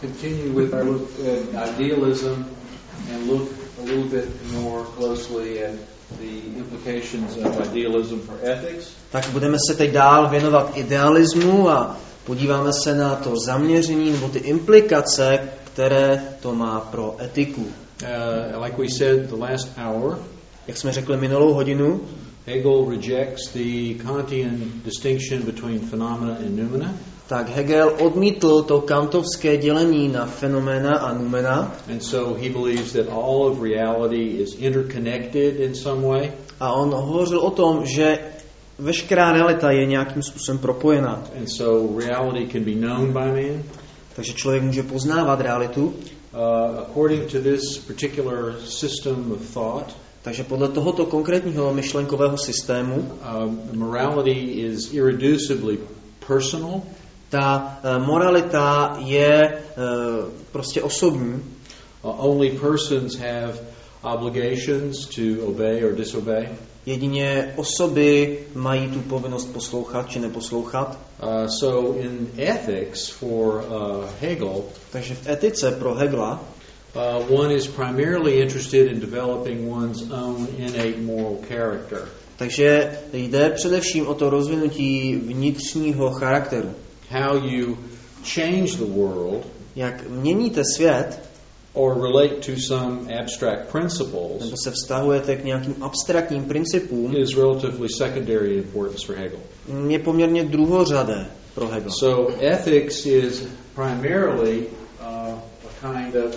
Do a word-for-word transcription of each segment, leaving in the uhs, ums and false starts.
continue with our look at idealism and look a little bit more closely at the implications of idealism for ethics. Tak budeme se teď dál věnovat idealismu a podíváme se na to zaměření nebo ty implikace, které to má pro etiku. Uh, like we said the last hour, jak jsme řekli minulou hodinu, Hegel rejects the Kantian distinction between phenomena and noumena. Tak Hegel odmítl to kantovské dělení na fenoména a noumena. And so he believes that all of reality is interconnected in some way. A on hovořil o tom, že veškerá realita je nějakým způsobem propojená. And so reality can be known by man. Takže člověk může poznávat realitu. Uh, according to this particular system of thought, takže podle tohoto konkrétního myšlenkového systému, uh, morality is irreducibly personal. Ta uh, moralita je uh, prostě osobní. Uh, only persons have obligations to obey or disobey. Jedině osoby mají tu povinnost poslouchat či neposlouchat. Uh, so in ethics for uh, Hegel, takže v etice pro Hegela, uh, one is primarily interested in developing one's own innate moral character. Takže jde především o to rozvinutí vnitřního charakteru. How you change the world, jak měníte svět, or relate to some abstract principles, nebo se vztahujete k nějakým abstraktním principům, is relatively secondary importance for Hegel. Je poměrně druhořadé pro Hegel. So ethics is primarily uh, a kind of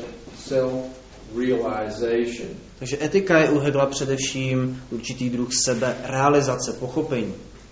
self-realization. Takže etika je u Hegela především určitý druh seberealizace, pochopení.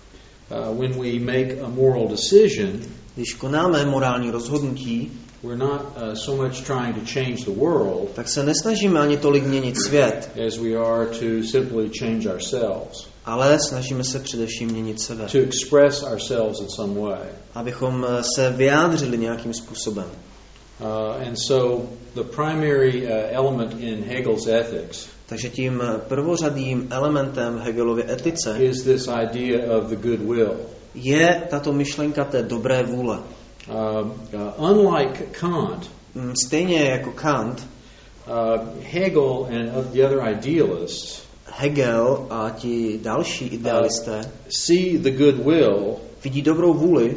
Uh, when we make a moral decision, když konáme morální rozhodnutí, we're not uh, so much trying to change the world, tak se nesnažíme ani tolik měnit svět, as we are to simply change ourselves. Ale snažíme se především měnit sebe. To express ourselves in some way. Abychom se vyjádřili nějakým způsobem. Uh, and so the primary uh, element in Hegel's ethics, takže tím prvořadým elementem Hegelově etice, is this idea of the good will. Je tato myšlenka té dobré vůle. Uh, uh, unlike Kant, stejně jako Kant, uh, Hegel and the other idealists, Hegel a ti další idealisté, uh, see the good will, vidí dobrou vůli,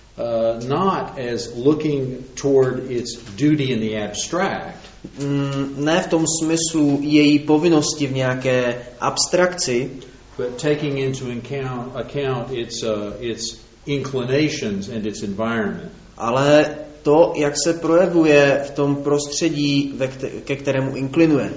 uh, not as looking toward its duty in the abstract, ne v tom smyslu její povinnosti v nějaké abstrakci, but taking into account, account its, uh, its inclinations and its environment. Ale to, jak se projevuje v tom prostředí, ve kte- ke kterému inklinuje.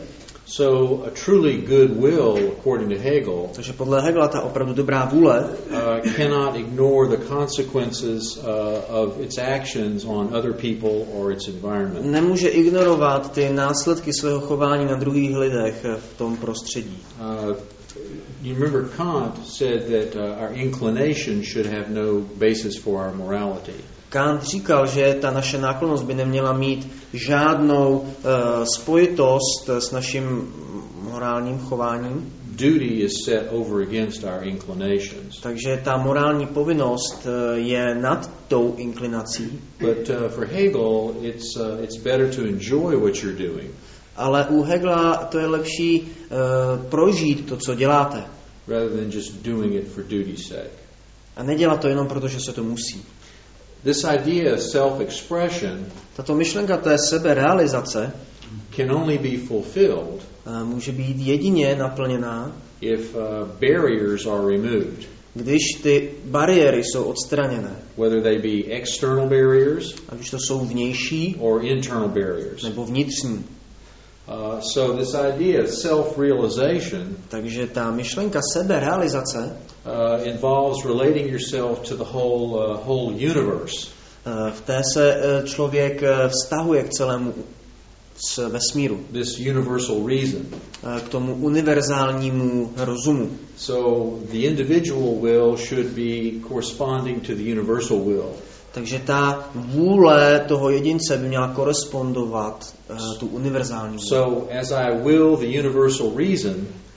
So a truly good will, according to Hegel, takže podle Hegela ta opravdu dobrá vůle, uh, cannot ignore the consequences uh, of its actions on other people or its environment. Nemůže ignorovat ty následky svého chování na druhých lidech v tom prostředí. Uh, You remember Kant said that uh, our inclination should have no basis for our morality. Kant říkal, že ta naše náklonnost by neměla mít žádnou uh, spojitost s naším morálním chováním. Duty is set over against our inclinations. Takže ta morální povinnost uh, je nad tou inklinací. But uh, for Hegel, it's uh, it's better to enjoy what you're doing. Ale u Hegela to je lepší uh, prožít to, co děláte. Rather than just doing it for duty's sake. A nedělat to jenom proto, že se to musí. This idea of self-expression, tato myšlenka té seberealizace, can only be fulfilled, uh, může být jedině naplněná, if uh, barriers are removed. Když ty bariéry jsou odstraněné. Whether they be external barriers, ať už to jsou vnější, or internal barriers. Nebo vnitřní. Uh, so this idea of self-realization, takže ta myšlenka seberealizace, uh, involves relating yourself to the whole uh, whole universe. Uh, v té se uh, člověk uh, vztahuje k celému s vesmíru. This universal reason. Uh, k tomu univerzálnímu rozumu. So the individual will should be corresponding to the universal will. Takže ta vůle toho jedince by měla korespondovat uh, tu univerzální vůli. So as I will the universal reason,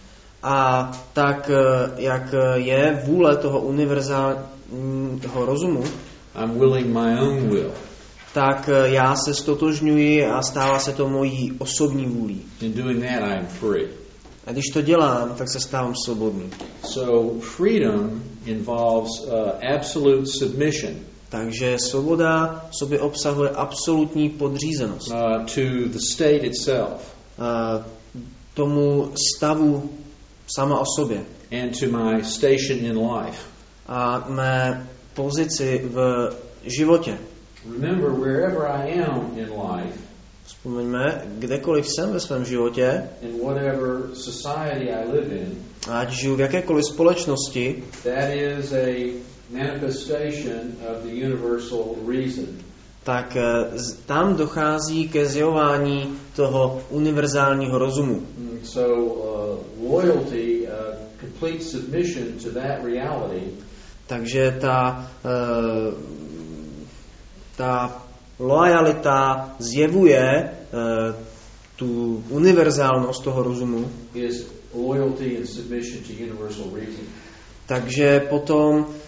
a tak uh, jak je vůle toho univerzálního rozumu, I'm willing my own will. tak já se stotožňuji a stává se to mojí osobní vůlí. In doing that, I am free. A když to dělám, tak se stávám svobodný. So freedom involves uh, absolute submission. Takže svoboda v sobě obsahuje absolutní podřízenost. Uh, to the state itself. Uh, tomu stavu sama o sobě. And to my station in life. A mé pozici v životě. Remember, wherever I am in life, vzpomeňme, kdekoliv jsem ve svém životě, in whatever society I live in, ať žiju v jakékoliv společnosti, that is a manifestation of the universal reason. Tak tam dochází ke zjevování toho univerzálního rozumu. So uh, loyalty, uh, complete submission to that reality. Takže ta uh, ta loajalita zjevuje uh, tu univerzálnost toho rozumu. Is loyalty and submission to universal reason. Takže potom uh,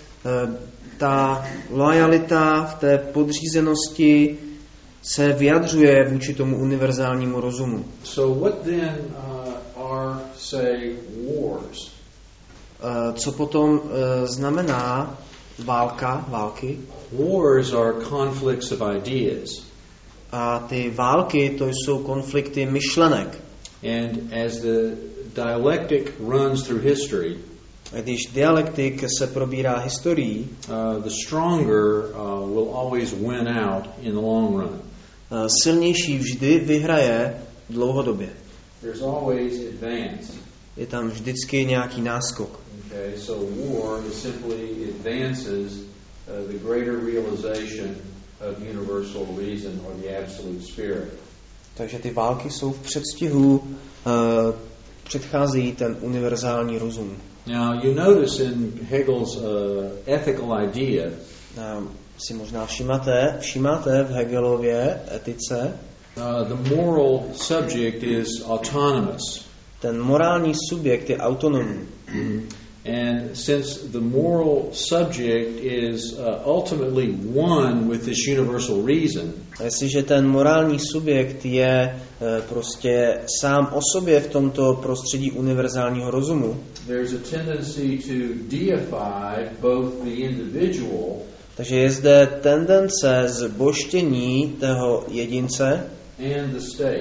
ta loajalita v té podřízenosti se vyjadřuje vůči tomu univerzálnímu rozumu. So what then uh, are, say, wars? Uh, co potom uh, znamená válka, války? Wars are conflicts of ideas. A ty války, to jsou konflikty myšlenek. And as the dialectic runs through history, a když dialektik se probírá historií, uh, the stronger uh, will always win out in the long run. Uh, silnější vždy vyhraje dlouhodobě. There's always advance. Je tam vždycky nějaký náskok. Okay, so war is simply advances uh, the greater realization of universal reason or the absolute spirit. Takže ty války jsou v předstihu, uh, předcházejí ten univerzální rozum. Now you notice in Hegel's uh, ethical idea, uh, si možná všimáte, všimáte v Hegelově etice, uh, the moral subject is autonomous. Ten morální subjekt je autonomní. Mm-hmm. And since the moral subject is uh, ultimately one with this universal reason, a jestliže ten morální subjekt je uh, prostě sám o sobě v tomto prostředí univerzálního rozumu, there's a tendency to deify both the individual, takže je zde tendence zbožtění toho jedince and the state.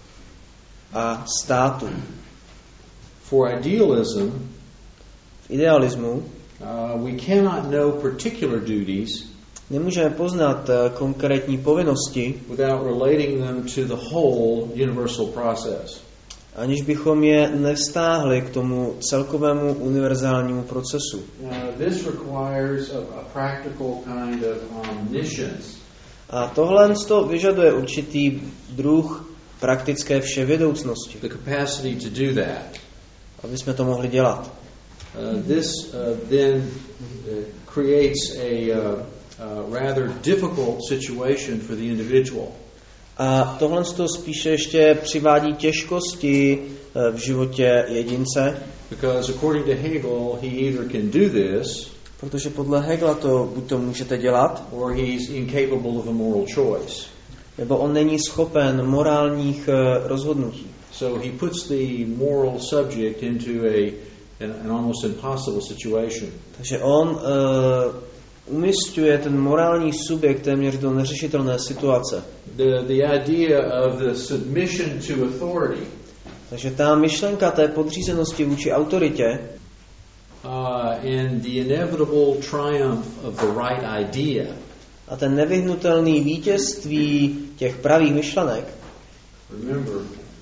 A státu. For idealism, v idealismu uh, we cannot know particular duties nemůžeme poznat uh, konkrétní povinnosti without relating them to the whole universal process. Aniž bychom je nevztáhli k tomu celkovému univerzálnímu procesu. Uh, this requires a, a practical kind of omniscience. A tohle to vyžaduje určitý druh praktické vševědoucnosti. The capacity to do that. Aby jsme to mohli dělat. Uh, this uh, then uh, creates a uh, uh, rather difficult situation for the individual. A tohle to spíše ještě přivádí těžkosti v životě jedince. Because according to Hegel, he either can do this, protože podle Hegela to buď to můžete dělat, or he's incapable of a moral choice. Nebo on není schopen morálních uh, rozhodnutí. So he puts the moral subject into a an, an almost impossible situation. Takže on uh, umísťuje ten morální subjekt téměř do neřešitelné situace. The the idea of the submission to authority. Takže ta myšlenka té podřízenosti vůči autoritě uh, and the inevitable triumph of the right idea. A ten nevyhnutelný vítězství těch pravých myšlenek. Remember,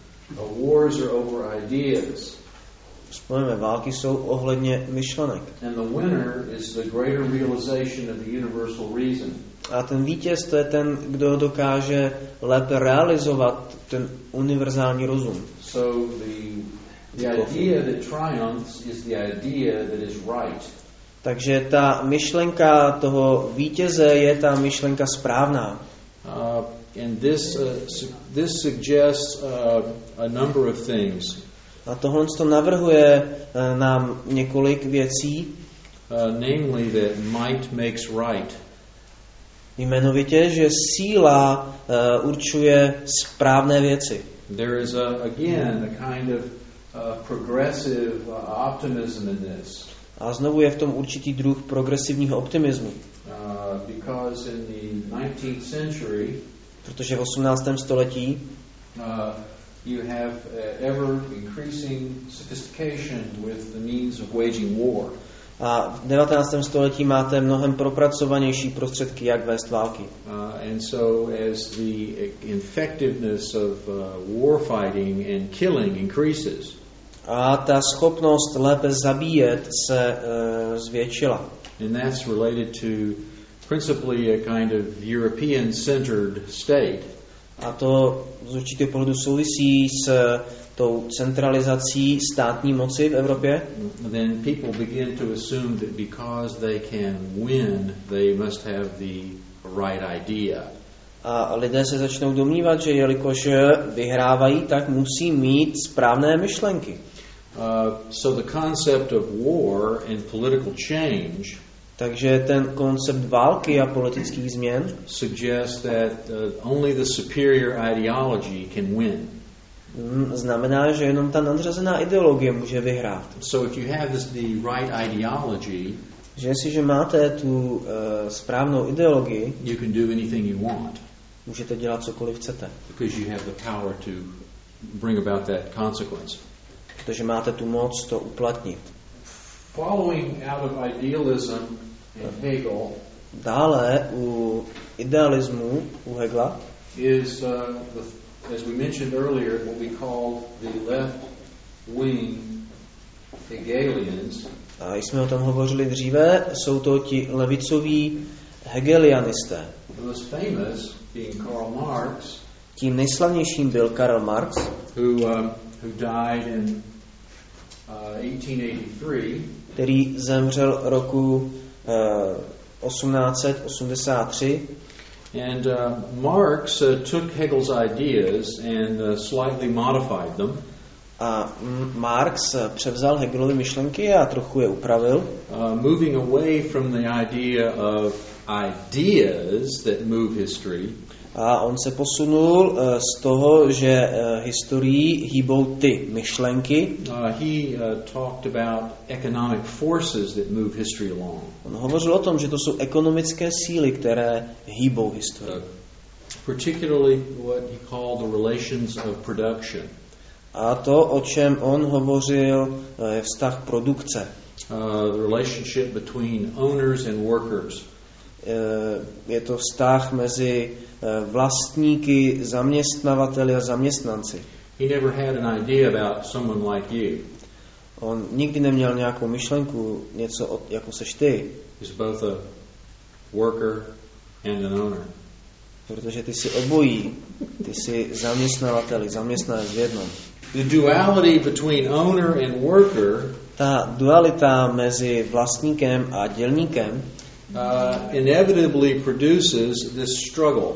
wars are over ideas. Vzpomeňme, války jsou ohledně myšlenek. And the winner is the greater realization of the universal reason. A ten vítěz to je ten, kdo dokáže lépe realizovat ten univerzální rozum. So the the idea that triumphs is the idea that is right. Takže ta myšlenka toho vítěze je ta myšlenka správná. Uh, and this uh, su- this suggests uh, a number of things. A tohle to navrhuje uh, nám několik věcí. Uh, namely that might makes right. Jmenovitě, že síla uh, určuje správné věci. There is a, again a kind of uh, progressive uh, optimism in this. A znovu je v tom určitý druh progresivního optimismu. Uh, because in the nineteenth century, protože v osmnáctém století uh, you have uh, ever increasing sophistication with the means of waging war. A v devatenáctém století máte mnohem propracovanější prostředky, jak vést války. Uh, and so as the effectiveness of uh, war fighting and killing increases, a ta schopnost lépe zabíjet se uh, zvětšila. And that's related to principally a kind of European-centered state. A to z určitého pohledu souvisí s tou centralizací státní moci v Evropě. Then people begin to assume that because they can win, they must have the right idea. A lidé se začnou domnívat, že jelikož vyhrávají, tak musí mít správné myšlenky. Uh, so the concept of war and political change Takže ten koncept války a politických změn suggests that uh, only the superior ideology can win. Znamená, že jenom ta nadřazená ideologie může vyhrát. So if you have this, the right ideology, že jestliže máte tu uh, správnou ideologii, you can do anything you want. Můžete dělat cokoliv chcete. Because you have the power to bring about that consequence. Protože máte tu moc to uplatnit. Following out of idealism in Hegel, dále u idealismu u Hegla is uh, the, as we mentioned earlier, what we called the left wing Hegelians. A jsme o tom hovořili dříve, jsou to ti levicoví hegelianisté. The most famous being Karl Marx. Tím nejslavnějším byl Karl Marx, who um, who died in uh, eighteen eighty-three. Který zemřel roku uh, osmnáct osmdesát tři. And uh, Marx uh, took Hegel's ideas and uh, slightly modified them. A Marx převzal Hegelovy myšlenky a trochu je upravil. Uh, moving away from the idea of ideas that move history. A on se posunul uh, z toho, že uh, historií hýbou ty myšlenky. Uh, he uh, talked about economic forces that move history along. On hovořil o tom, že to jsou ekonomické síly, které hýbou historii. Uh, particularly what he called the relations of production. A to, o čem on hovořil, je vztah produkce. Uh, the relationship between owners and workers. Je to vztah mezi vlastníky, zaměstnavateli a zaměstnanci. He never had an idea about someone like you. On nikdy neměl nějakou myšlenku, něco jako seš ty. He's both a worker and an owner. Protože ty jsi obojí. Ty jsi zaměstnavatel, zaměstnanec v jednom. The duality between owner and worker, ta dualita mezi vlastníkem a dělníkem, uh, inevitably produces this struggle.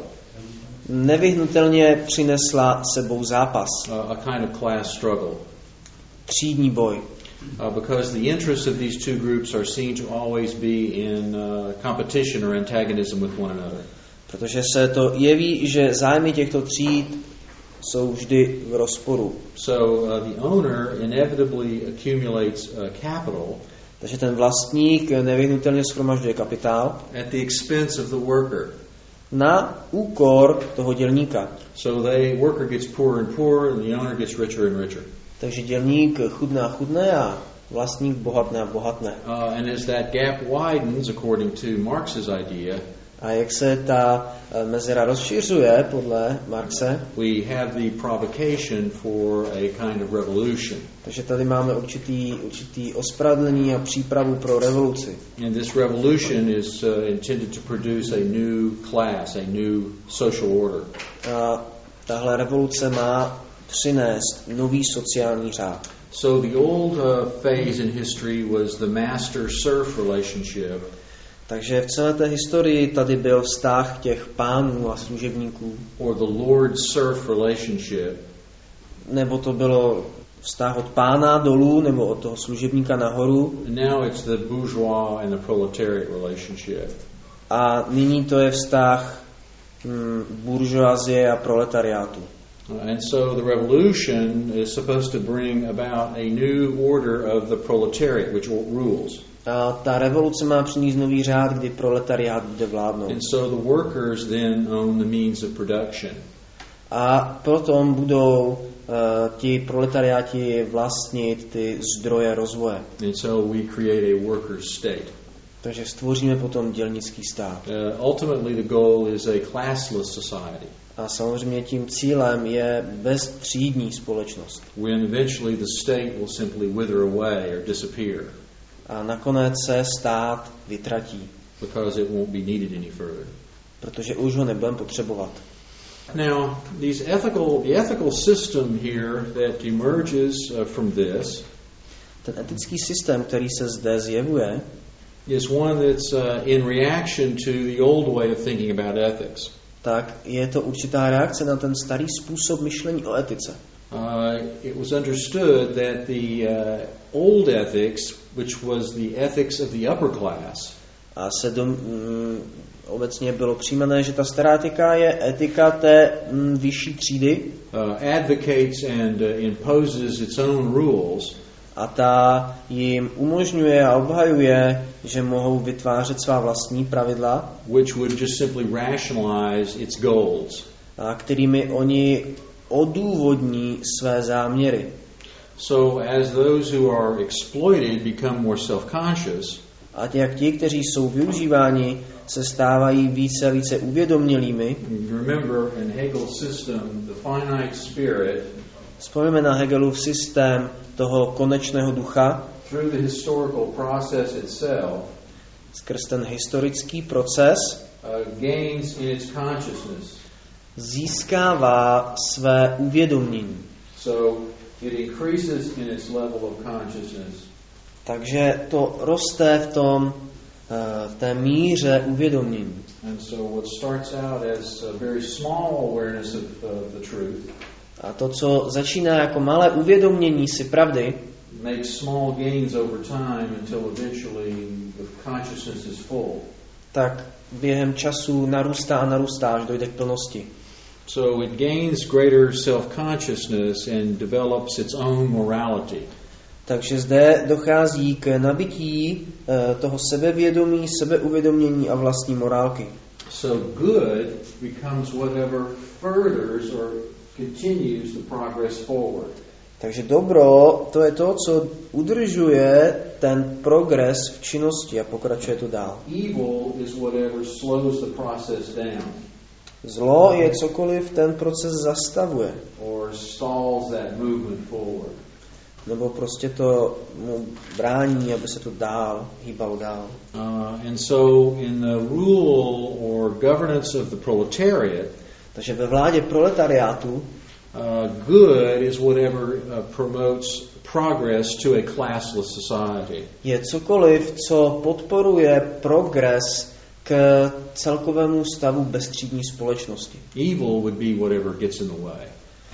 Nevyhnutelně přinesla sebou zápas. Uh, a kind of class struggle. Třídní boj. Uh, because the interests of these two groups are seen to always be in uh, competition or antagonism with one another. Protože se to jeví, že zájmy těchto tříd jsou vždy v rozporu. So uh, the owner inevitably accumulates uh, capital. Takže ten vlastník nevyhnutelně shromažďuje kapitál at the expense of the worker. Na úkor toho dělníka. So the worker gets poorer and poorer and the owner gets richer and richer. Takže dělník chudne a chudne a vlastník bohatne a bohatne. Uh, and as that gap widens, according to Marx's idea, a jak se ta mezera rozšiřuje podle Marxe, we have the provocation for a kind of revolution. Takže tady máme určitý, určitý ospravedlnění a přípravu pro revoluci. And this revolution is uh, intended to produce a new class, a new social order. A tahle revoluce má přinést nový sociální řád. So the old uh, phase in history was the master-serf relationship. Takže v celé té historii tady byl vztah těch pánů a služebníků. Or the lord-serf relationship. Nebo to bylo vztah od pána dolů, nebo od toho služebníka nahoru. And now it's the bourgeois and the proletariat relationship. A nyní to je vztah hm, buržoazie a proletariátu. And so the revolution is supposed to bring about a new order of the proletariat, which rules. A ta revoluce má přinést nový řád, kdy proletariát bude vládnout. And so the workers then own the means of production. A potom budou uh, ti proletariáti vlastnit ty zdroje rozvoje. And so we create a workers' state. Takže stvoříme potom dělnický stát. Uh, ultimately the goal is a classless society. A samozřejmě tím cílem je beztřídní společnost. When eventually the state will simply wither away or disappear. A nakonec se stát vytratí. Because it won't be needed any further. Protože už ho nebudeme potřebovat. Now, these ethical, the ethical system here that emerges uh, from this Ten etický systém, který se zde zjevuje, is one that's uh, in reaction to the old way of thinking about ethics. Tak je to určitá reakce na ten starý způsob myšlení o etice. Uh, it was understood that the uh, old ethics, which was the ethics of the upper class, A se dom, mm, obecně bylo přijímané, že ta stará etika je etika té mm, vyšší třídy uh, advocates and uh, imposes its own rules. a ta jim umožňuje a obhajuje, že mohou vytvářet svá vlastní pravidla, which would just simply rationalize its goals. a kterými oni odůvodní své záměry. So as those who are exploited become more self-conscious, A jak ti, kteří jsou využíváni, se stávají více a více uvědomělými. remember in Hegel's system, the finite spirit, Vzpomeňme na Hegelův systém toho konečného ducha, through the historical process itself, skrz ten historický proces, uh, gains in its consciousness. získává své uvědomění. So it increases in its level of consciousness. Takže to roste v tom v té míře uvědomění. And so what starts out as a very small awareness of uh, the truth, A to, co začíná jako malé uvědomění si pravdy, makes small gains over time until eventually the consciousness is full. tak během času narůstá a narůstá, až dojde k plnosti. So it gains greater self-consciousness and develops its own morality. Takže zde dochází k nabití uh, toho sebevědomí, sebeuvědomění a vlastní morálky. So good becomes whatever furthers or continues the progress forward. Takže dobro, to je to, co udržuje ten progres v činnosti a pokračuje to dál. Evil is whatever slows the process down. Zlo je cokoliv ten proces zastavuje. Or stalls that movement forward. Nebo prostě to mu brání, aby se to dál, hýbalo dál. Uh, and so in the rule or governance of the proletariat, Takže ve vládě proletariátu uh, good is whatever uh, promotes progress to a classless society. je cokoliv, co podporuje progres k celkovému stavu bezstřídní společnosti. Evil would be whatever gets in the way.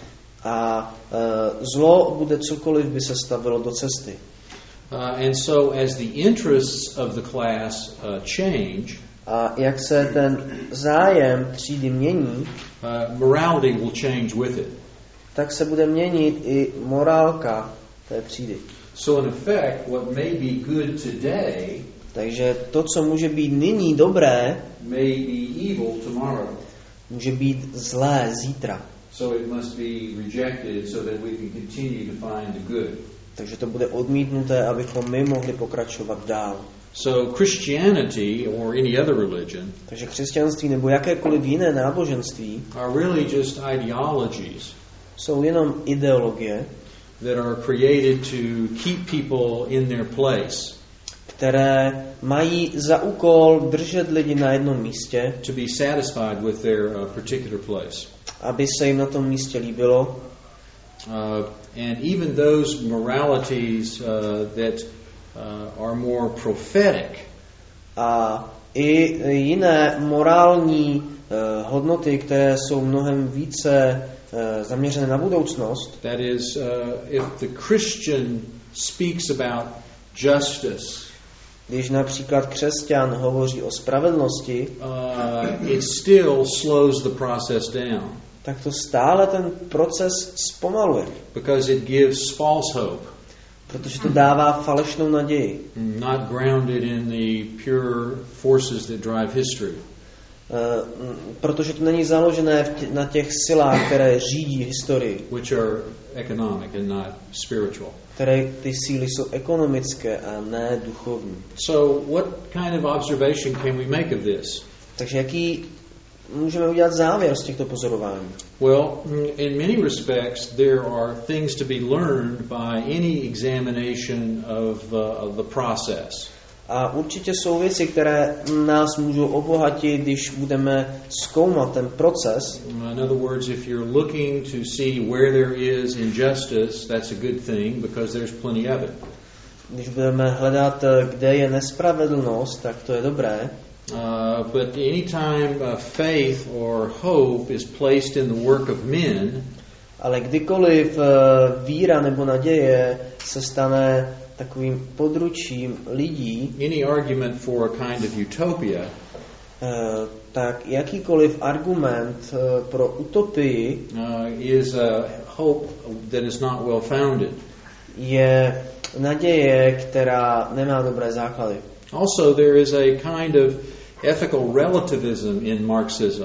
A uh, zlo bude cokoliv by se stavilo do cesty. Uh, and so as the interests of the class uh, change, A jak se ten zájem třídy mění, uh, morality will change with it. tak se bude měnit i morálka té třídy. So in effect, what may be good today Takže to, co může být nyní dobré, may be evil tomorrow. může být zlé zítra. So it must be rejected so that we can continue to find the good. Takže to bude odmítnuté, abychom my mohli pokračovat dál. So Christianity or any other religion Takže křesťanství nebo jakékoliv jiné náboženství are really just ideologies jsou jenom ideologie, that are created to keep people in their place, které mají za úkol držet lidi na jednom místě, to be satisfied with their uh, particular place. aby se jim na tom místě líbilo. Uh, and even those moralities uh, that uh, are more prophetic A i jiné morální uh, hodnoty, které jsou mnohem více uh, zaměřené na budoucnost. That is, uh, if the Christian speaks about justice Když například křesťan hovoří o spravedlnosti, uh, it still slows the process down. tak to stále ten proces zpomaluje. Because it gives false hope. Protože to dává falešnou naději. Not grounded in the pure forces that drive history. Uh, protože to není založené v tě, na těch silách, které řídí historii. Which are economic and not spiritual. Které ty síly jsou ekonomické a ne duchovní. So what kind of observation can we make of this? Takže jaký můžeme udělat závěr z těchto pozorování? Well, in many respects there are things to be learned by any examination of, uh, of the process. A určitě jsou věci, které nás můžou obohatit, když budeme zkoumat ten proces. In other words, if you're looking to see where there is injustice, that's a good thing because there's plenty of it. Když budeme hledat, kde je nespravedlnost, tak to je dobré. Uh, but anytime uh, faith or hope is placed in the work of men, ale kdykoliv uh, víra nebo naděje se stane takovým područím lidí, any argument for a kind of utopia, uh, tak jakýkoliv argument uh, pro utopii uh, is a hope that is not well founded. Je naděje, která nemá dobré základy. Also, there is a kind of ethical relativism in Marxism.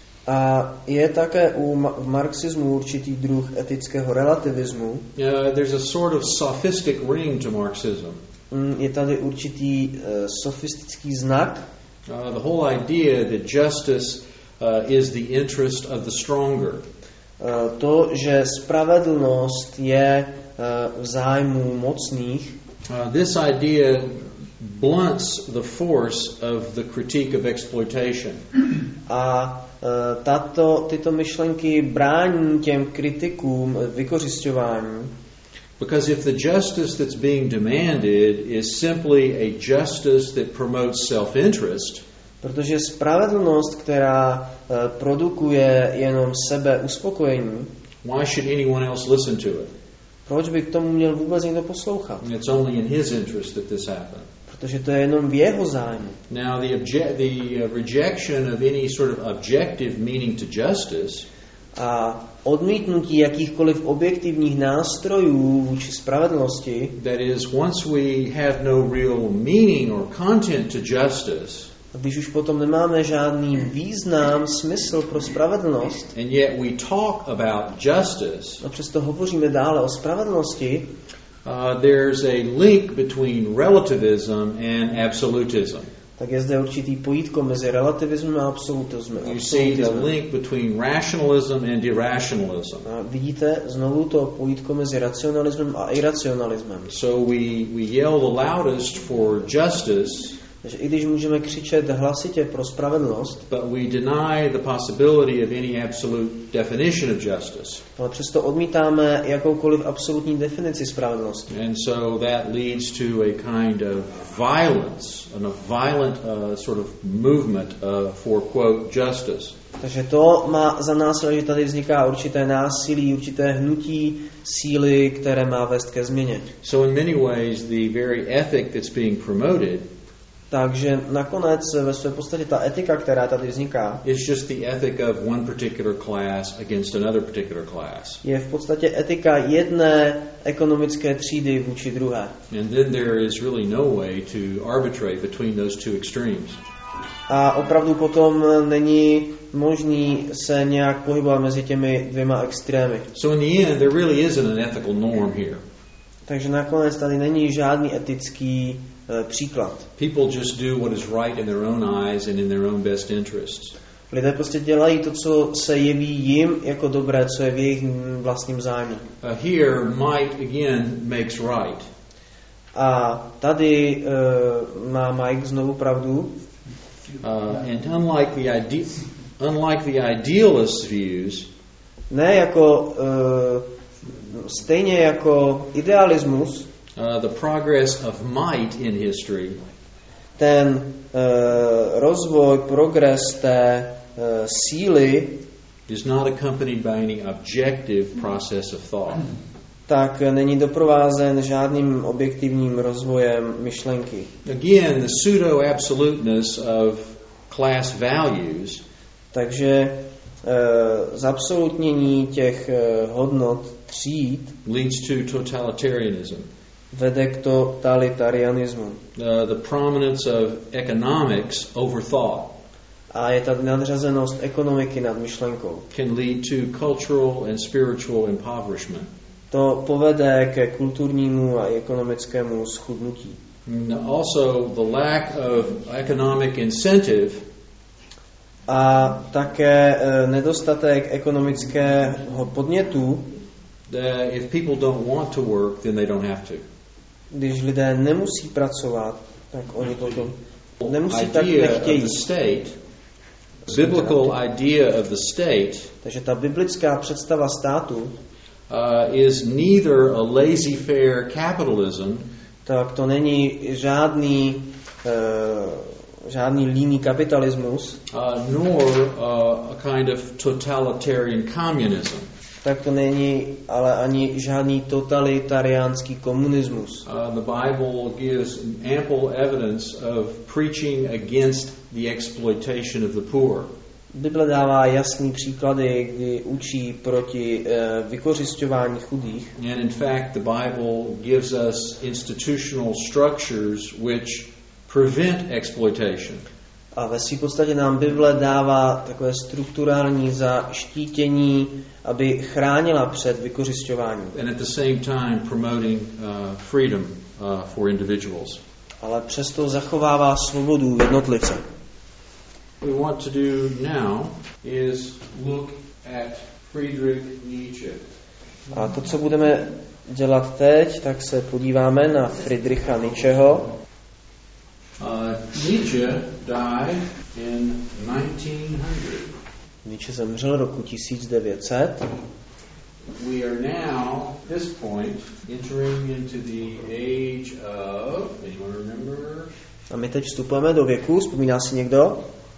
A je také u ma- v marxismu určitý druh etického relativismu. Uh, there's a sort of sophistic ring to Marxism. Mm, je tady určitý uh, sofistický znak. Uh, the whole idea that justice uh, is the interest of the stronger. Uh, to, že spravedlnost je uh, v zájmu mocných. Uh, this idea blunts the force of the critique of exploitation. A uh, tato, tyto myšlenky brání těm kritikům vykořisťování. Because if the justice that's being demanded is simply a justice that promotes self-interest, protože spravedlnost, která uh, produkuje jenom sebe uspokojení, why should anyone else listen to it? proč by k tomu měl vůbec někdo poslouchat? It's only in his interest that this happened. Protože to je jenom v jeho zájmu. Now, the, obje- the uh, rejection of any sort of objective meaning to justice A odmítnutí jakýchkoliv objektivních nástrojů vůči spravedlnosti, that is, once we have no real meaning or content to justice, když už potom nemáme žádný význam, smysl pro spravedlnost, and yet we talk about justice, a přesto hovoříme dále o spravedlnosti, uh, there's a link between relativism and absolutism. tak je zde určitý pojítko mezi relativismem a absolutismem. You see the link between rationalism and irrationalism. A vidíte znovu to pojítko mezi racionalismem a iracionalismem. So we, we yell the loudest for justice, Takže i když můžeme křičet hlasitě pro spravedlnost, but we deny the possibility of any absolute definition of justice. ale přesto odmítáme jakoukoliv absolutní definici spravedlnosti. And so that leads to a kind of violence, and a violent uh, sort of movement uh, for, quote, justice. Takže to má za následek, že tady vzniká určité násilí, určité hnutí síly, které má vést ke změně. So in many ways, the very ethic that's being promoted Takže nakonec ve své podstatě ta etika, která tady vzniká, is just the ethic of one particular class against another particular class. je v podstatě etika jedné ekonomické třídy vůči druhé. And then there is really no way to arbitrate between those two extremes. A opravdu potom není možný se nějak pohybovat mezi těmi dvěma extrémy. So in the end, there really isn't an ethical norm here. Takže nakonec tady není žádný etický uh, příklad. People just do what is right in their own eyes and in their own best interests. Lidé prostě dělají to, co se jeví jim jako dobré, co je v jejich vlastním zájmu. Uh, here, might again makes right. A tady uh, má Mike znovu pravdu. Uh, and unlike the ide- unlike the idealist views, Ne jako uh, stejně jako idealismus, uh, the progress of might in history ten uh, rozvoj, progres té uh, síly, is not accompanied by any objective process of thought. tak není doprovázen žádným objektivním rozvojem myšlenky. Again, the pseudo-absoluteness of class values Takže e, zabsolutnění těch e, hodnot tříd leads to totalitarianism. vede k totalitarianismu. Uh, the prominence of economics over thought A je tady nadřazenost ekonomiky nad myšlenkou. can lead to cultural and spiritual impoverishment. To povede ke kulturnímu a ekonomickému schudnutí. And also, the lack of economic incentive A také e, nedostatek ekonomického podnětu, that if people don't want to work, then they don't have to. když lidé nemusí pracovat, tak oni potom nemusí, tak Idea of nechtějí. the state, biblical idea of the state, Takže ta biblická představa státu, uh, is neither a laissez-faire capitalism tak to není žádný, e, žádný líný kapitalismus, uh, nor uh, a kind of totalitarian communism. tak to není ale ani žádný totalitariánský komunismus. Uh, the Bible gives ample evidence of preaching against the exploitation of the poor. Bible dává jasný příklady, kdy učí proti e, vykořisťování chudých. And in fact, the Bible gives us institutional structures which prevent exploitation. A ve své podstatě nám Bible dává takové strukturální zaštítění, aby chránila před vykořisťováním. And at the same time promoting uh, freedom uh, for individuals. Ale přesto zachovává svobodu jednotlivce. What we want to do now is look at Friedrich Nietzsche. A to, co budeme dělat teď, tak se podíváme na Friedricha Nietzscheho. Uh, Nietzsche died in nineteen hundred. Nietzsche zemřel roku tisíc devět set. We are now, at this point, entering into the age of, anyone remember? A my teď vstupujeme do věku, vzpomíná si někdo?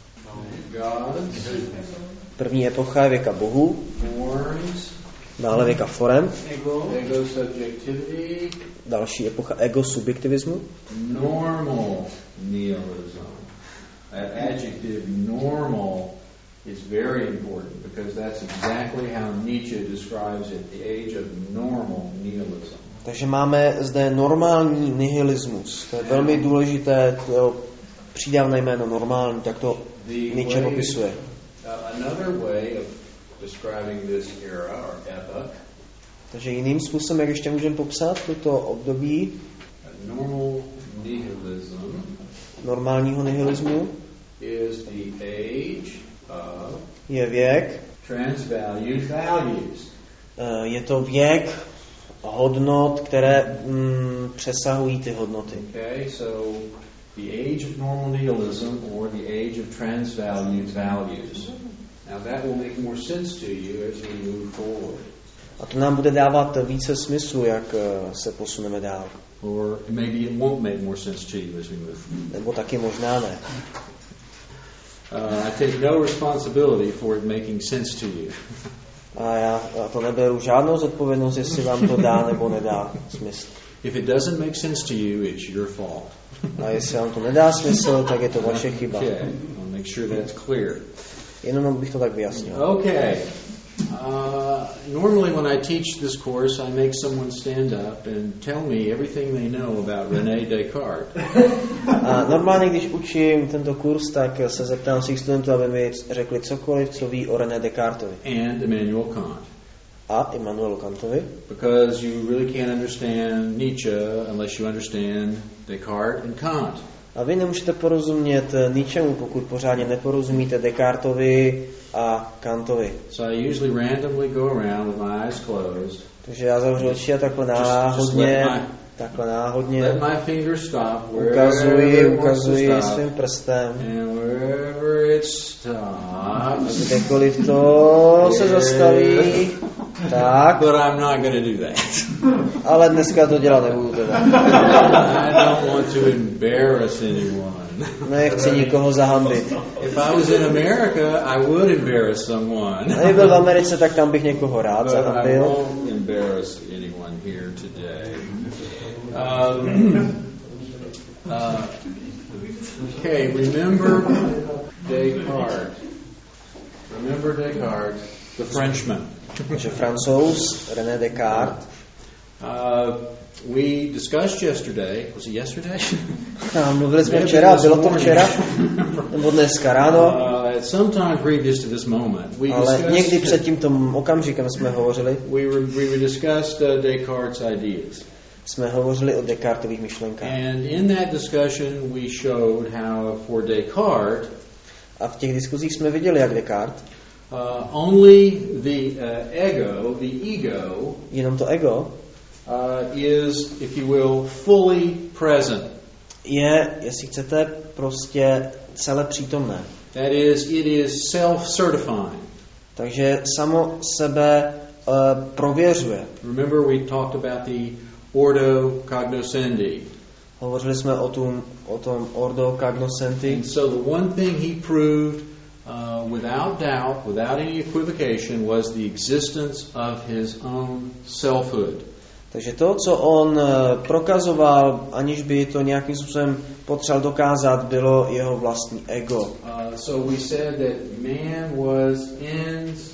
Gods, První epocha je věka bohů, forms, dále věka forem, ego, ego subjectivity, další epocha ego subjektivismu, normal nihilism. That adjective normal is very important because that's exactly how Nietzsche describes it, the age of normal nihilism. Takže máme zde normální nihilismus. To je velmi důležité, to přídavné jméno normální, tak to Nietzsche popisuje. Uh, another way of describing this era or epoch, Takže jiným způsobem, jak ještě můžeme popsat toto období normal nihilism, normálního nihilismu, is the age of je věk, transvalued values. eh, je to věk hodnot, které mm, přesahují ty hodnoty. Okay, so the age of normal nihilism or the age of transvalued values. Now that will make more sense to you as we move forward. A to nám bude dávat více smyslu, jak eh, se posuneme dál. Or maybe it won't make more sense to you as we move forward. Nebo taky možná ne. Uh, I take no responsibility for it making sense to you. A já, já to neberu žádnou zodpovědnost, jestli vám to dá nebo nedá smysl. If it doesn't make sense to you, it's your fault. A jestli vám to nedá smysl, tak je to vaše chyba. Okay, I'll make sure that's clear. Jenom bych to tak vyjasnil. Okay. Uh, normally when I teach this course, I make someone stand up and tell me everything they know about René Descartes. A normálně, když učím tento kurz, tak se zeptám svých studentů, aby mi řekli cokoliv, co ví o René Descartovi. And Immanuel Kant. A Immanuelu Kantovi. Because you really can't understand Nietzsche unless you understand Descartes and Kant. A vy nemůžete porozumět ničemu, pokud pořádně neporozumíte Descartovi a Kantovi. So I usually randomly go around with my eyes closed. Takže já zavřu oči a takhle náhodně, takhle náhodně Let my finger stop ukazuji, wherever it wants to ukazuji stop. svým prstem. And wherever it stops, Kdekoliv to se zastaví, tak, but I'm not going to do that. ale dneska to dělat nebudu teda. I don't want to embarrass anyone. Nechci nikoho zahambit. If I was in America, I would embarrass someone. Kdyby byl v Americe, tak tam bych někoho rád But I zahambil. won't embarrass anyone here today. Um, uh, okay, remember Descartes. Remember Descartes, the Frenchman. Takže Francouz René Descartes. Uh, we discussed yesterday. Was it yesterday? A mluvili jsme včera, bylo to včera, nebo dneska ráno. Uh, at some time previous to this moment, we Ale discussed. někdy před tímto okamžikem jsme hovořili. We were we discussed uh, Descartes' ideas. Jsme hovořili o Descartových myšlenkách. And in that discussion, we showed how for Descartes, A v těch diskuzích jsme viděli, jak Descartes, uh, only the uh, ego, the ego, jenom to ego, uh, is, if you will, fully present. je, jestli chcete, prostě celé přítomné. That is, it is self-certifying. Takže samo sebe uh, prověřuje. Remember, we talked about the ordo cognoscendi. Hovořili jsme o tom, o tom ordo cognoscenti. And so the one thing he proved uh, without doubt, without any equivocation, was the existence of his own selfhood. Takže to, co on prokazoval, aniž by to nějakým způsobem potřeboval dokázat, bylo jeho vlastní ego. Uh, so we said that man was ens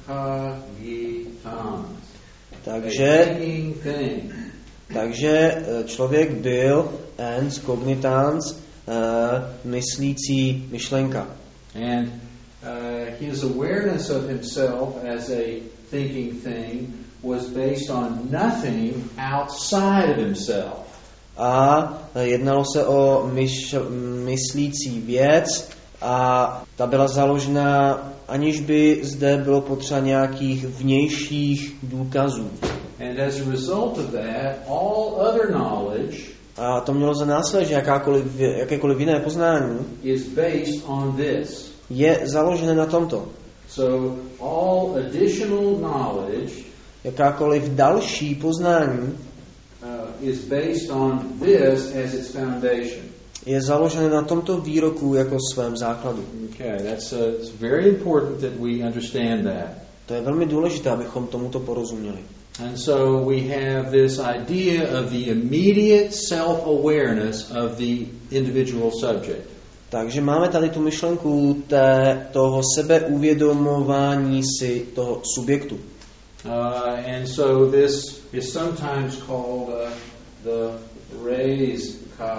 cogitans. Takže, a thinking thing. takže člověk byl ens cognitans, uh, myslící myšlenka. And uh, his awareness of himself as a thinking thing was based on nothing outside of himself. A jednalo se o myš, myslící věc a ta byla založena, aniž by zde bylo potřeba nějakých vnějších důkazů. And as a result of that, all other knowledge A to mělo za následek, že jakákoliv, jakékoliv jiné poznání is based on this. je založené na tomto. So all additional knowledge Jakákoliv další poznání uh, is based on this as its foundation. je založené na tomto výroku jako svém základu. Okay, that's uh, it's very important that we understand that. To je velmi důležité, abychom tomuto porozuměli. And so we have this idea of the immediate self-awareness of the individual subject. Takže máme tady tu myšlenku té, toho sebeuvědomování si toho subjektu. Uh, and so this is sometimes called uh, the res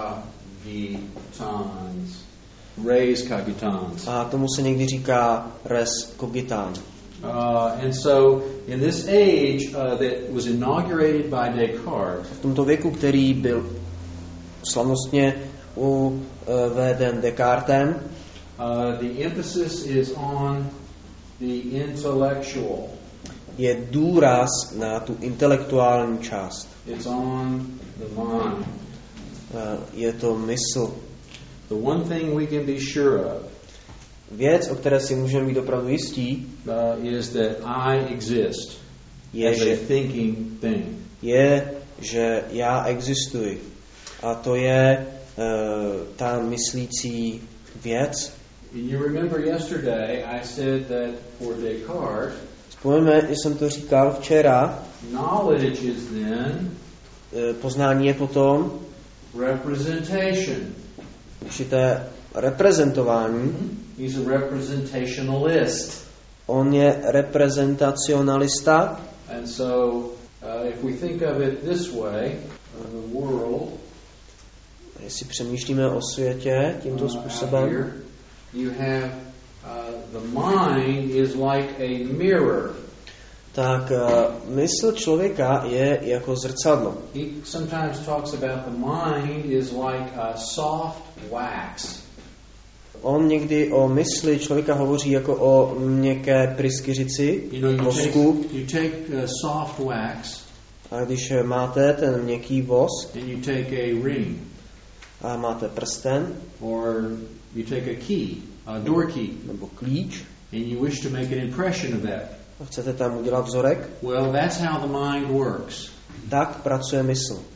cogitans. Res cogitans. A tomu se někdy říká res cogitans. Uh, and so in this age uh, that was inaugurated by Descartes, V tomto věku, který byl slavnostně uveden Descartem, uh, the emphasis is on the intellectual. je důraz na tu intelektuální část. It's on the mind. Je to mysl. The one thing we can be sure of Věc, o které si můžeme být opravdu jistí, uh, is that I exist je, as a že, thinking thing. je, že já existuji. A to je uh, ta myslící věc. You remember yesterday I said that for Descartes, Vzpomeňme, že jsem to říkal včera, knowledge is then poznání je potom representation. určité reprezentování. He's a representationalist. On je reprezentacionalista. And so uh, if we think of it this way, uh, the world, jestli přemýšlíme o světě tímto způsobem, uh, here, you have uh, the mind is like a mirror. Tak uh, mysl člověka je jako zrcadlo. He sometimes talks about the mind is like a soft wax. On někdy o mysli člověka hovoří jako o měkké pryskyřici, You know, you vosku. take, you take uh, soft wax A když máte ten měkký vosk and you take a ring, a máte prsten or you take a key, a door key, nebo klíč and you wish to make an impression of that. a chcete tam udělat vzorek, Well, that's how the mind works. tak pracuje mysl.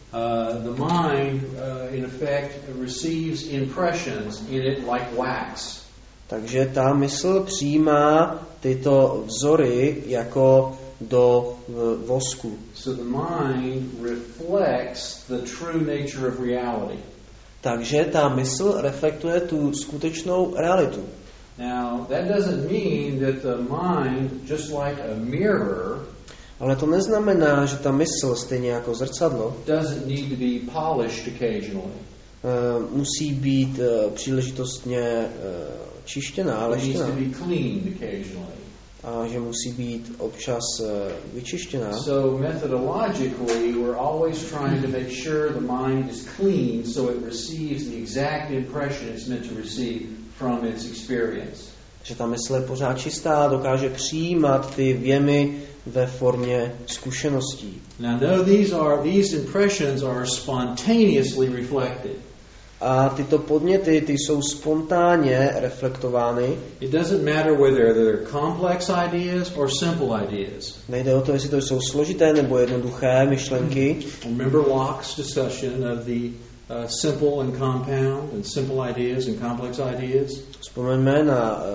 Uh, the mind, uh, in effect, receives impressions in it like wax. Takže ta mysl přijímá tyto vzory jako do v, vosku. So the mind reflects the true nature of reality. Takže ta mysl reflektuje tu skutečnou realitu. Now, that doesn't mean that the mind, just like a mirror, Ale to neznamená, že ta mysl, stejně jako zrcadlo, doesn't need to be polished occasionally. uh, musí být uh, příležitostně uh, čištěná, It needs leštěná. to be cleaned occasionally. A že musí být občas uh, vyčištěná. So methodologically, we're always trying to make sure the mind is clean so it receives the exact impression it's meant to receive from its experience. Že ta mysl je pořád čistá, dokáže přijímat ty vjemy ve formě zkušeností. Now, no, these are these impressions are spontaneously reflected. A tyto podněty, ty jsou spontánně reflektovány. It doesn't matter whether they're complex ideas or simple ideas. Nejde o to, jestli to jsou složité nebo jednoduché myšlenky. Remember Locke's discussion of the uh, simple and compound, and simple ideas and complex ideas? Vzpomeňme na uh,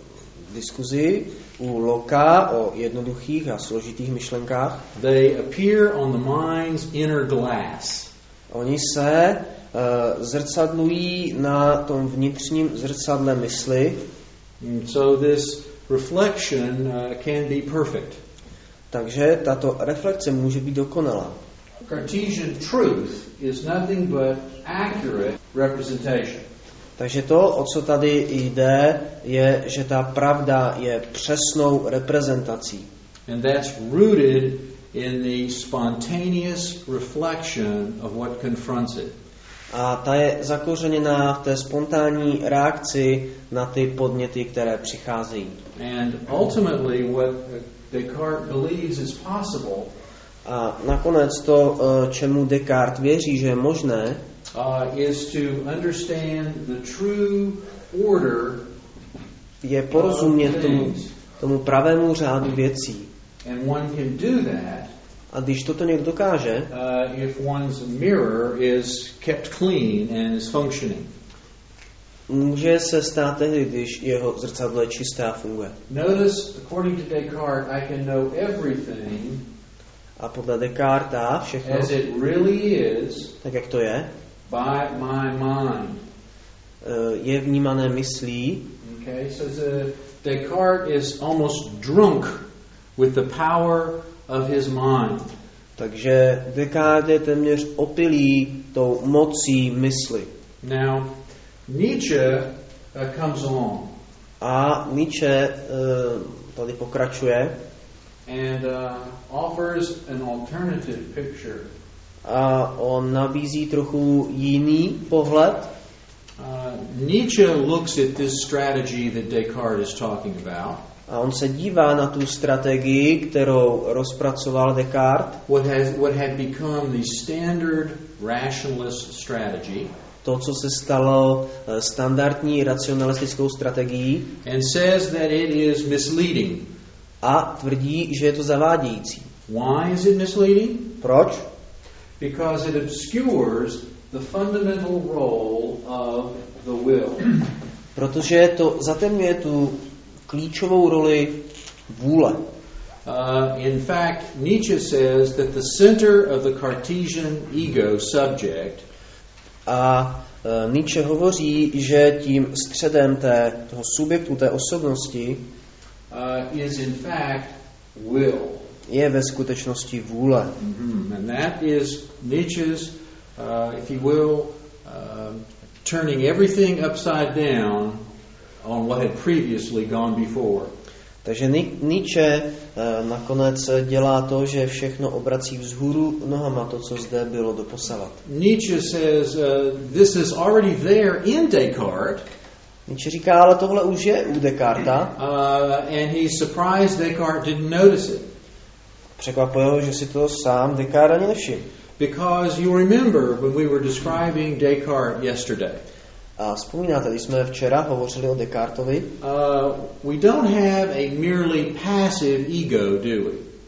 diskuzi u Locka o jednoduchých a složitých myšlenkách. They appear on the mind's inner glass. Oni se uh, zrcadlují na tom vnitřním zrcadle mysli. And so this reflection uh, can be perfect. Takže tato reflexe může být dokonalá. Cartesian truth is nothing but accurate representation. Takže to, o co tady jde, je, že ta pravda je přesnou reprezentací. And that's rooted in the spontaneous reflection of what confronts it. A ta je zakořeněná v té spontánní reakci na ty podněty, které přicházejí. And ultimately what Descartes believes is possible A nakonec to, čemu Descartes věří, že je možné, uh, is to understand the true order je porozumět of tomu, things. tomu pravému řádu věcí. And one can do that A když toto někdo dokáže, uh, if one's mirror is kept clean and is functioning. může se stát tehdy, když jeho zrcadlo je čisté a funguje. Notice, according to Descartes, I can know everything A podle Descartesa všechno, as it really is tak jak to je, by my mind. je vnímané myslí. Okay, so the, Descartes is almost drunk with the power of his mind. Takže Descartes je téměř opilý tou mocí mysli. Now, Nietzsche uh, comes along. A Nietzsche uh, tady pokračuje And uh, offers an alternative picture. a on nabízí trochu jiný pohled. Uh, Nietzsche looks at this strategy that Descartes is talking about. A on se dívá na tu strategii, kterou rozpracoval Descartes, What has what had become the standard rationalist strategy. to, co se stalo standardní racionalistickou strategií, And says that it is misleading. a tvrdí, že je to zavádějící. Why is it misleading? Proč? Because it obscures the fundamental role of the will. Protože to zatemňuje tu klíčovou roli vůle. Uh, in fact, Nietzsche says that the center of the Cartesian ego subject A uh, Nietzsche hovoří, že tím středem té, toho subjektu, té osobnosti uh, is in fact will. je ve skutečnosti vůle. Mm-hmm. And that is Nietzsche's, uh, if you will, uh, turning everything upside down on what had previously gone before. Takže Nietzsche uh, nakonec dělá to, že všechno obrací vzhůru nohama, to, co zde bylo doposavat. Nietzsche says uh, this is already there in Descartes. Nietzsche říká, ale tohle už je u Descartesa. Uh, and he's surprised Descartes didn't notice it. Překvapuje ho, že si to sám Descartes ani nevšiml. Because you remember when we were describing Descartes yesterday. A vzpomínáte, když jsme včera hovořili o Descartovi, Uh, we don't have a merely passive ego, do we?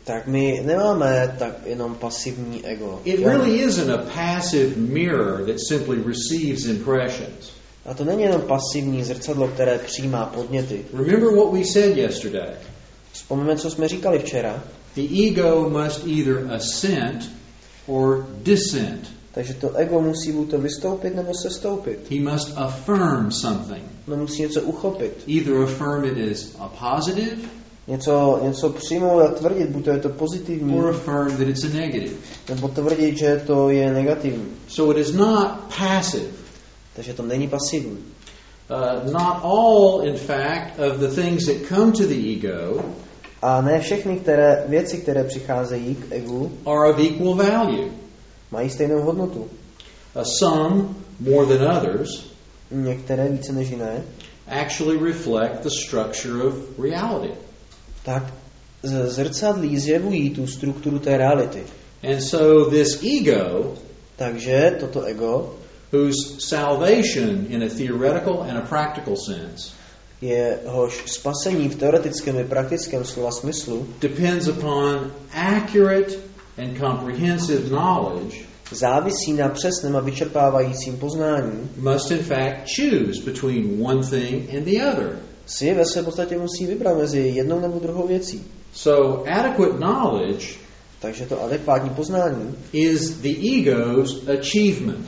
tak my nemáme tak jenom pasivní ego. It really isn't a passive mirror that simply receives impressions. A to není jenom pasivní zrcadlo, které přijímá podněty. Remember what we said yesterday. Vzpomeňme, co jsme říkali včera. The ego must either ascend or dissent. Takže to ego musí buď to vystoupit, nebo se stoupit. He must affirm something. No musí něco uchopit. Either affirm it as a positive Něco, něco přijmout a tvrdit, buď to je to pozitivní, or affirm that it's a negative. nebo tvrdit, že to je negativní. So it is not passive. Takže to není pasivní. Uh, not all, in fact, of the things that come to the ego A ne všechny které, věci, které přicházejí k egu, are of equal value. mají stejnou hodnotu. Uh, some, more than others, Některé více než jiné, actually reflect the structure of reality. tak z- zrcadlí zjevují tu strukturu té reality. And so this ego, Takže toto ego, whose salvation in a theoretical and a practical sense jehož spasení v teoretickém i praktickém slova smyslu depends upon accurate and comprehensive knowledge, závisí na přesném a vyčerpávajícím poznání, must in fact choose between one thing and the other. si ve své podstatě musí vybrat mezi jednou nebo druhou věcí. So adequate knowledge Takže to adekvátní poznání is the ego's achievement.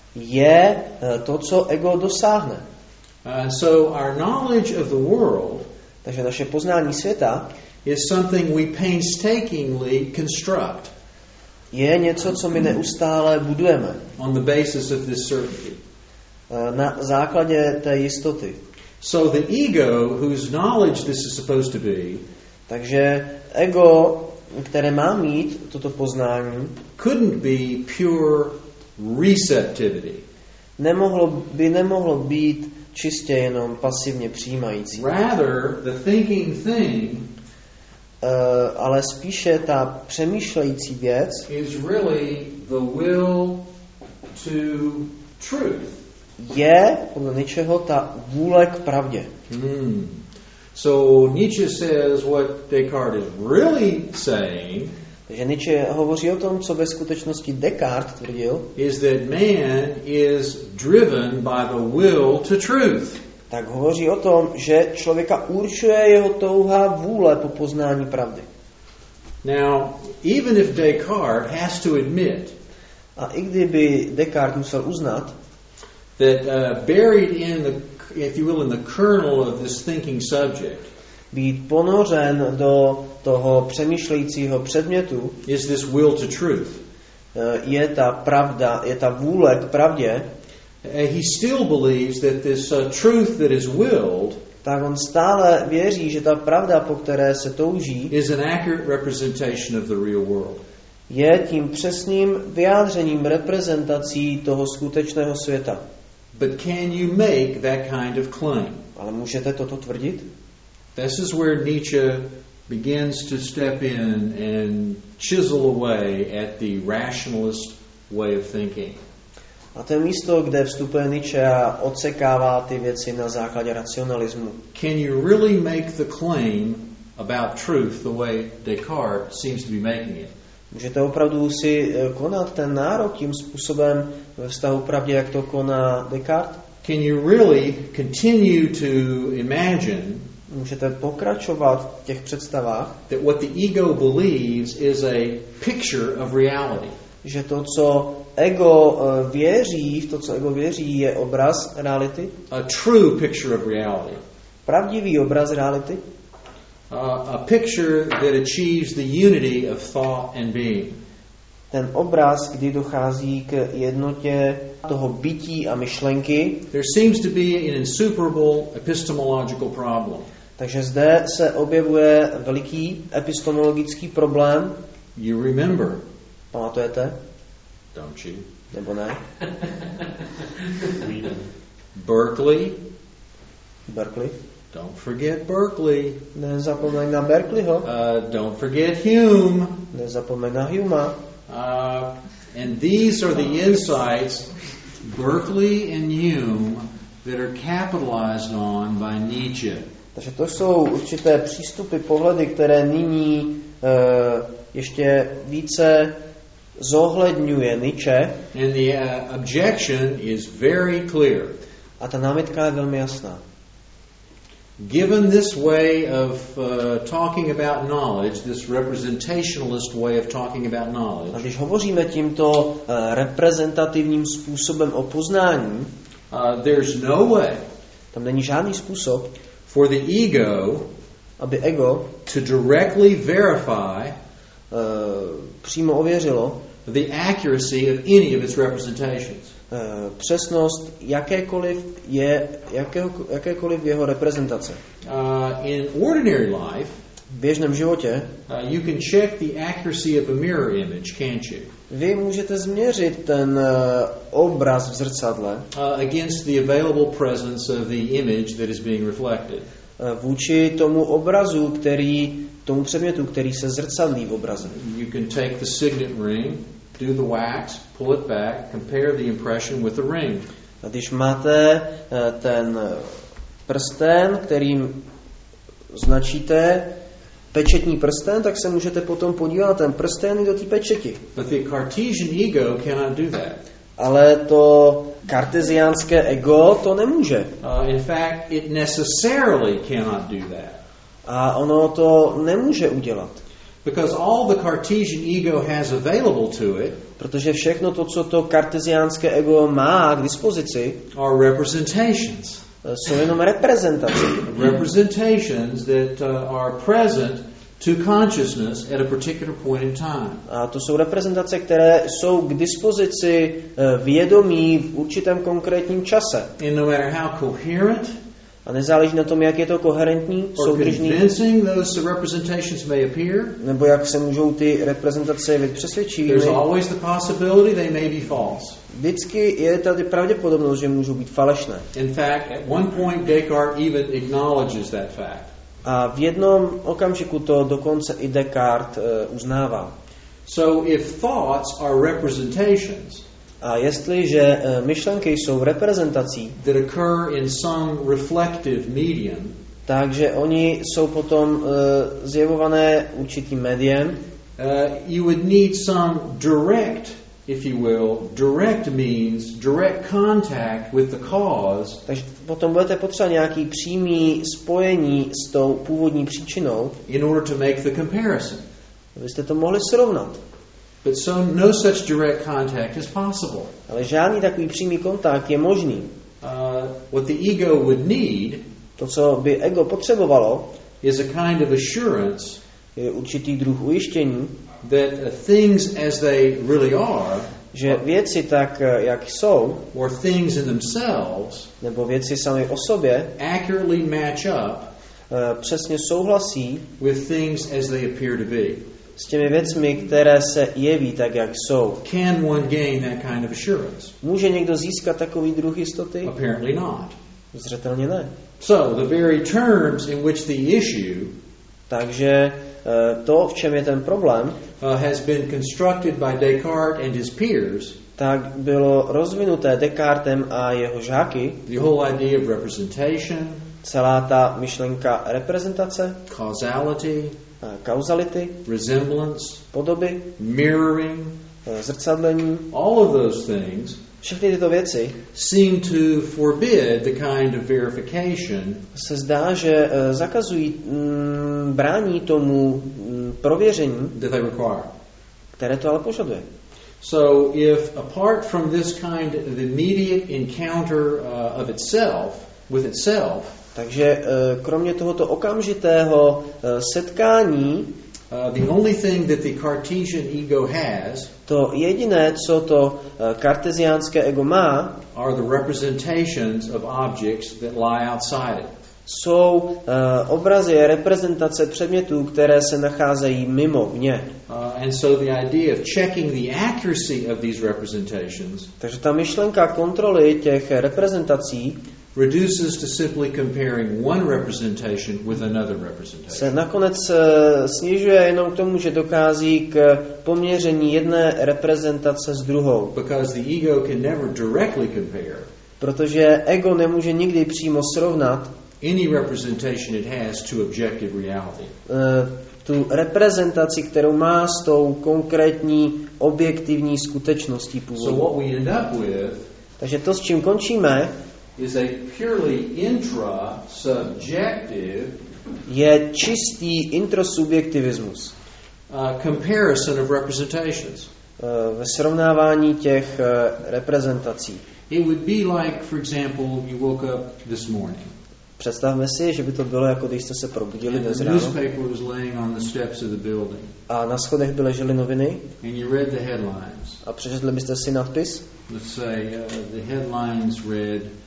je eh, to, co ego dosáhne. Uh, so our knowledge of the world Takže naše poznání světa is something we painstakingly construct je něco, co my neustále budujeme on the basis of this certainty. eh, na základě té jistoty. So the ego, whose knowledge this is supposed to be, Takže ego, které má mít toto poznání, couldn't be pure receptivity. nemohlo, by nemohlo být čistě jenom pasivně přijímající. Rather, the thinking thing Uh, ale spíše ta přemýšlející věc is really the will to truth. je podle něčeho ta vůle k pravdě. Hmm. So Nietzsche says what Descartes is really saying Takže Nietzsche hovoří o tom, co ve skutečnosti Descartes tvrdil, is that man is driven by the will to truth. tak hovoří o tom, že člověka určuje jeho touha vůle po poznání pravdy. Now, even if Descartes has to admit A i kdyby Descartes musel uznat, that uh, buried in the, if you will, in the kernel of this thinking subject být ponořen do toho přemýšlejícího předmětu is this will to truth, eh, je ta pravda, je ta vůle k pravdě, uh, he still believes that this uh, truth that is willed tak on stále věří, že ta pravda, po které se touží, is an accurate representation of the real world. je tím přesným vyjádřením reprezentací toho skutečného světa. But can you make that kind of claim? Ale můžete toto tvrdit? This is where Nietzsche begins to step in and chisel away at the rationalist way of thinking. A to je místo, kde vstupuje Nietzsche a odsekává ty věci na základě racionalismu. Can you really make the claim about truth the way Descartes seems to be making it? Můžete opravdu si konat ten nárok tím způsobem ve vztahu k pravdě, jak to koná Descartes? Can you really continue to imagine Můžete pokračovat v těch představách, that what the ego believes is a picture of reality? že to, co ego věří, v to, co ego věří, je obraz reality? A true picture of reality. Pravdivý obraz reality? Uh, a picture that achieves the unity of thought and being. Ten obraz, kdy dochází k jednotě toho bytí a myšlenky. There seems to be an insuperable epistemological problem. Takže zde se objevuje veliký epistemologický problém. You remember, Pamatujete? don't you? Nebo ne? Berkeley. Berkeley. Don't forget Berkeley. Nezapomeň na Berkeleyho. Uh, don't forget Hume. Nezapomeň na Huma. Uh, and these are the insights, Berkeley and Hume, that are capitalized on by Nietzsche. Takže to jsou určité přístupy, pohledy, které nyní ještě více zohledňuje Nietzsche. And the uh, objection is very clear. A ta námitka je velmi jasná. Given this way of uh, talking about knowledge, this representationalist way of talking about A knowledge, když hovoříme tímto uh, reprezentativním způsobem o poznání, uh, there's no way tam není žádný způsob, for the ego aby ego to directly verify uh, přímo ověřilo the accuracy of any of its representations. uh, přesnost jakékoliv, je, jakého, jakékoliv jeho reprezentace. Uh, in ordinary life, V běžném životě uh, you can check the accuracy of a mirror image, can't you? vy můžete změřit ten uh, obraz v zrcadle Uh, against the available presence of the image that is being reflected. uh, vůči tomu obrazu, který, tomu předmětu, který se zrcadlí v obraze. You can take the signet ring, do the wax, pull it back, compare the impression with the ring. A když máte uh, ten prsten, kterým značíte pečetní prsten, tak se můžete potom podívat na ten prsten i do té pečeti. But the Cartesian ego cannot do that. Ale to karteziánské ego to nemůže. Uh, in fact, it necessarily cannot do that. A ono to nemůže udělat. Because all the Cartesian ego has available to it Protože všechno to, co to karteziánské ego má k dispozici, are representations. jsou jenom reprezentace. Representations that uh, are present to consciousness at a particular point in time. A to jsou reprezentace, které jsou k dispozici vědomí v určitém konkrétním čase. And no matter how coherent A nezáleží na tom, jak je to koherentní, or soudržný, convincing those representations may appear, nebo jak se můžou ty reprezentace jevit přesvědčivými. there's always the possibility they may be false. Vždycky je tady pravděpodobnost, že můžou být falešné. In fact, at one point Descartes even acknowledges that fact. A v jednom okamžiku to dokonce i Descartes uh, uznává. So if thoughts are representations A jestliže uh, myšlenky jsou reprezentací, that occur in some reflective medium, takže oni jsou potom uh, zjevované určitým médiem, uh, you would need some direct, if you will, direct means, direct contact with the cause takže potom budete potřebovat nějaký přímý spojení s tou původní příčinou, in order to make the comparison. abyste to mohli srovnat. But so no such direct contact is possible. Ale žádný takový přímý kontakt je možný. Uh, what the ego would need To, co by ego potřebovalo, is a kind of assurance je určitý druh ujištění, that uh, things as they really are, že věci tak, jak jsou, or things in themselves, nebo věci sami o sobě, accurately match up přesně souhlasí with things as they appear to be. s těmi věcmi, které se jeví tak, jak jsou. Can one gain that kind of assurance? Může někdo získat takový druh jistoty? Apparently not. Zřetelně ne. So, the very terms in which the issue Takže to, v čem je ten problém, uh, has been constructed by Descartes and his peers, tak bylo rozvinuté Descartem a jeho žáky, the whole idea of representation, celá ta myšlenka reprezentace, causality, kauzality, resemblance, podoby, mirroring, zrcadlení, all of those things všechny tyto věci seem to forbid the kind of verification se zdá, že zakazují, mm, brání tomu mm, prověření, that they require. které to ale požaduje. So if apart from this kind of immediate encounter uh, of itself, with itself, Takže kromě tohoto okamžitého setkání, uh, the only thing that the Cartesian ego has to jediné, co to karteziánské ego má, are the representations of objects that lie outside it. jsou uh, obrazy, reprezentace předmětů, které se nacházejí mimo vně. Uh, and so the idea of checking the accuracy of these representations Takže ta myšlenka kontroly těch reprezentací reduces to simply comparing one representation with another representation. se nakonec uh, snižuje jenom k tomu, že dochází k poměření jedné reprezentace s druhou. Because the ego can never directly compare Protože ego nemůže nikdy přímo srovnat any representation it has to objective reality. uh, tu reprezentaci, kterou má s tou konkrétní objektivní skutečností So původu. what we end up with Takže to, s čím končíme, is a purely intra-subjective je čistý introsubjektivismus. uh, comparison of representations. Ve srovnávání těch reprezentací. It would be like, for example, you woke up this morning Představme si, že by to bylo jako když jste se probudili and dnes the ráno newspaper was laying on the steps of the building a na schodech by ležely noviny and you read the headlines. a přečetli byste si nadpis. Let's say uh, the headlines read, uh,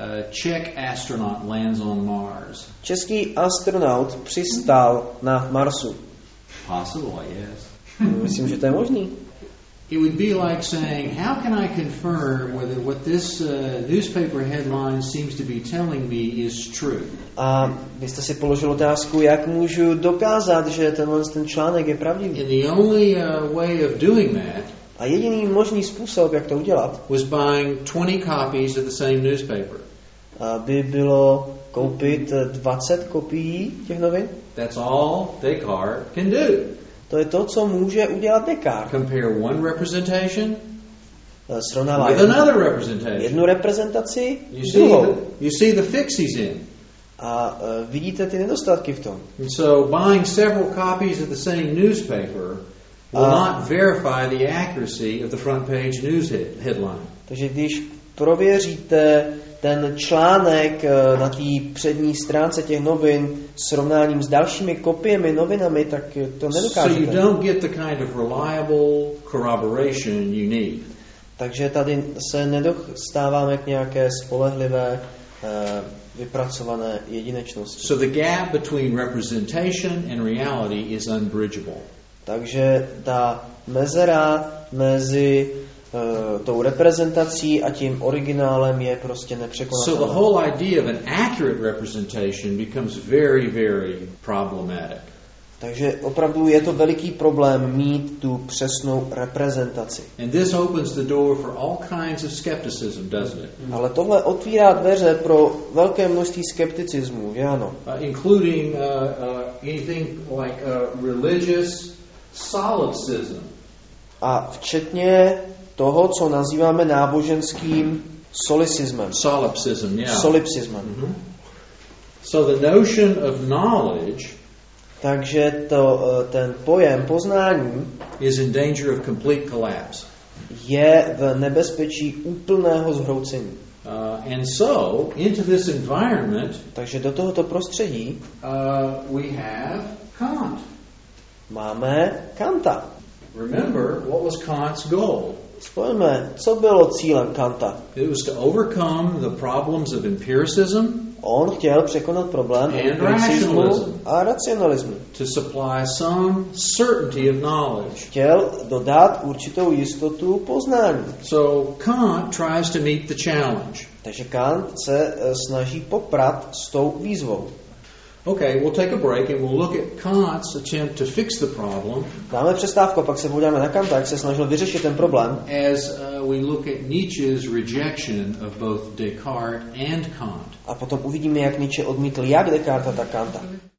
Czech astronaut lands on Mars. Český astronaut přistál na Marsu. Possible, I guess. Myslím, že to je možný. It would be like saying, how can I confirm whether what this uh, newspaper headline seems to be telling me is true? A vy jste si položil otázku, jak můžu dokázat, že tenhle ten článek je pravdivý. And the only uh, way of doing that A jediný možný způsob, jak to udělat, was buying twenty copies of the same newspaper. by bylo koupit dvacet kopií těch novin. That's all Descartes can do. To je to, co může udělat Descartes. Compare one representation Srovnává with jednu, another representation. jednu reprezentaci You s see, druhou. the, you see the fix he's in. A uh, vidíte ty nedostatky v tom. And so buying several copies of the same newspaper will Uh, not verify the accuracy of the front page news head, headline. Takže když prověříte ten článek uh, na té přední stránce těch novin srovnáním s dalšími kopiemi novinami, tak to So you nedokážete. don't get the kind of reliable corroboration you need. Takže tady se nedostáváme k nějaké spolehlivé uh, vypracované jedinečnosti. So the gap between representation and reality is unbridgeable. Takže ta mezera mezi uh, tou reprezentací a tím originálem je prostě So the nepřekonatelná. whole idea of an accurate representation becomes very, very problematic. Takže opravdu je to veliký problém mít tu přesnou reprezentaci. And this opens the door for all kinds of skepticism, doesn't it? Ale tohle otvírá dveře pro velké množství skepticismu, že ano? Uh, including uh, uh, anything like uh, religious solipsism. A včetně toho, co nazýváme náboženským solicismem. Solipsism, yeah. Solipsismem. Mhm. So the notion of knowledge Takže to, ten pojem poznání is in danger of complete collapse. je v nebezpečí úplného zhroucení. Uh, and so, into this environment, Takže do tohoto prostředí uh, we have Kant. máme Kanta. Remember, what was Kant's goal? Spojíme, co bylo cílem Kanta. It was to overcome the problems of empiricism, On chtěl překonat problém And empiricismu rationalism. a racionalismu. to supply some certainty of knowledge. Chtěl dodat určitou jistotu poznání. So Kant tries to meet the challenge. Takže Kant se eh, snaží poprat s tou výzvou. Okay, we'll take a break and we'll look at Kant's attempt to fix the problem Dáme přestávku a pak se podíváme na Kanta, jak se snažil vyřešit ten problém. as uh, we look at Nietzsche's rejection of both Descartes and Kant. A potom uvidíme, jak Nietzsche odmítl jak Descartes, tak Kanta.